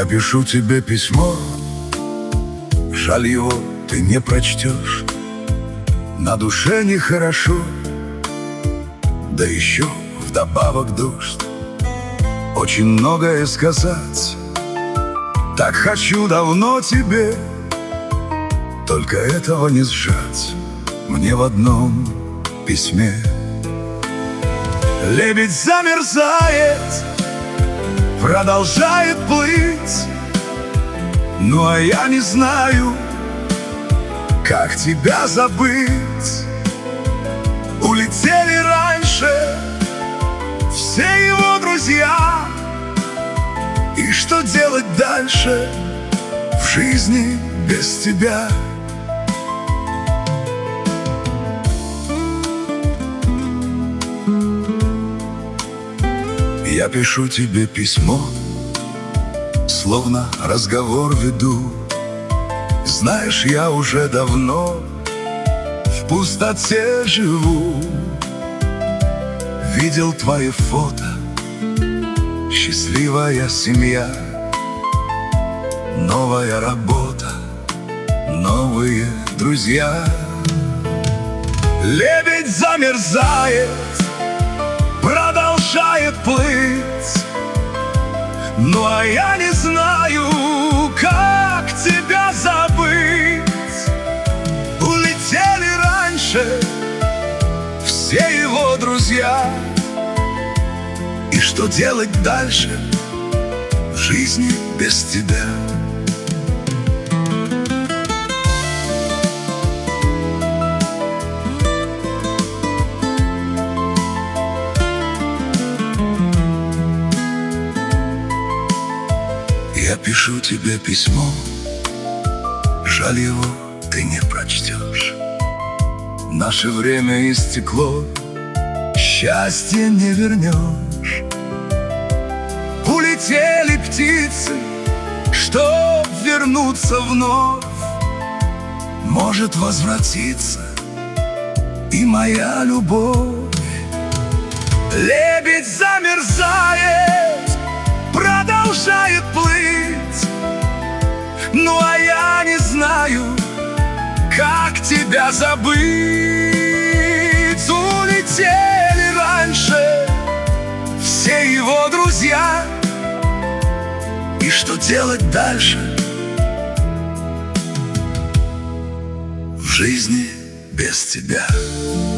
пишу тебе письмо, жаль, его ты не прочтешь. На душе нехорошо, да еще вдобавок дождь. Очень многое сказать, так хочу давно тебе, только этого не сжать мне в одном письме. Лебедь замерзает, продолжает плыть, ну а я не знаю, как тебя забыть. Улетели раньше все его друзья, и что делать дальше в жизни без тебя? Я пишу тебе письмо, словно разговор веду. Знаешь, я уже давно в пустоте живу. Видел твои фото, счастливая семья, новая работа, новые друзья. Лебедь замерзает, продолжает плыть, ну а я не знаю, как тебя забыть. Улетели раньше все его друзья, и что делать дальше в жизни без тебя? Я пишу тебе письмо, жаль, его ты не прочтешь. Наше время истекло, счастье не вернешь. Улетели птицы, чтоб вернуться вновь. Может возвратиться и моя любовь. Лебедь замерзает, продолжает плыть, ну а я не знаю, как тебя забыть. Улетели раньше все его друзья, и что делать дальше в жизни без тебя?